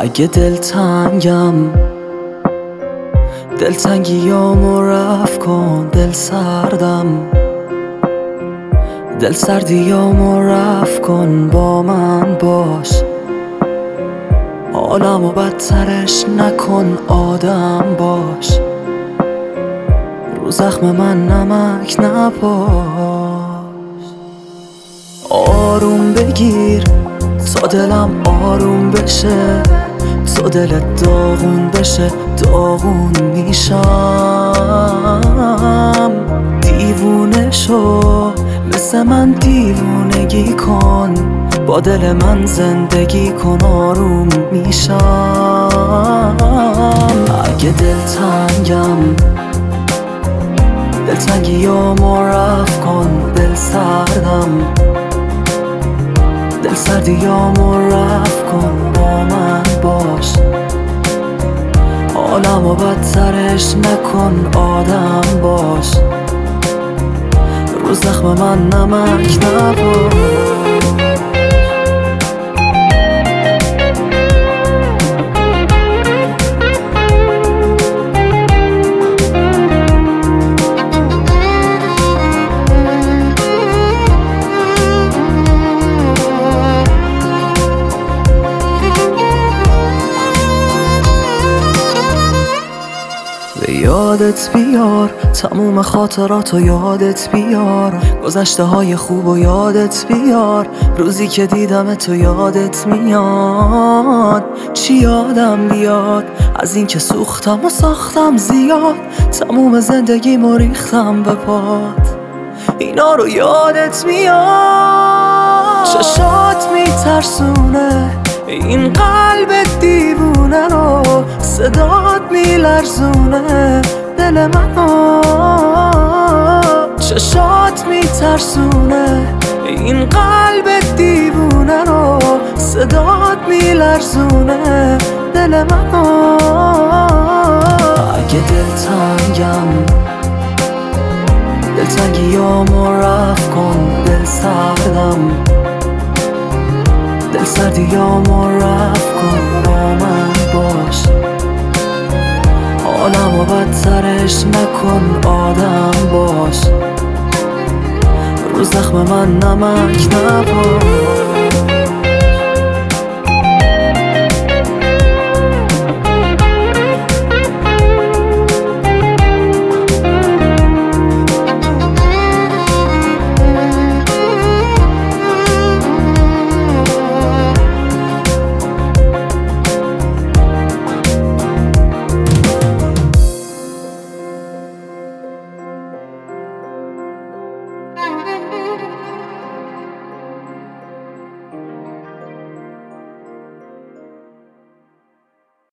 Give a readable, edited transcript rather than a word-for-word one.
اگه دلتنگم دلتنگیامو رفت کن، دل سردیامو رفت کن، با من باش، حالمو بدترش نکن، آدم باش، رو زخم من نمک نپاش. آروم بگیر تا دلم آروم بشه، تا دلت داغون بشه، داغون میشم. دیوونه شو مثل من دیوونگی کن، با دل من زندگی کن، آروم میشم. اگه دلتنگیامو رفت کن، دل سردیامو رفت کن، با من باش، حالمو بدترش نکن، آدم باش، رو زخم من نمک نپاش. به یادت بیار تموم خاطراتو، یادت بیار گذشته های خوب و یادت بیار روزی که دیدم تو، یادت میاد چی یادم بیاد از این که سوختم و ساختم زیاد، تموم زندگیمو ریختم به پات، اینا رو یادت میاد. چشات میترسونه این قلب دیوونه رو، صدات میلرزونه دل منو. چشات میترسونه این قلب دیوونه رو، صدات میلرزونه دل منو. اگه دلتنگیامو رفت کن، دل سردیامو رفت کن، با من باش، حالمو بدترش نکن، آدم باش، رو زخم من نمک نپاش.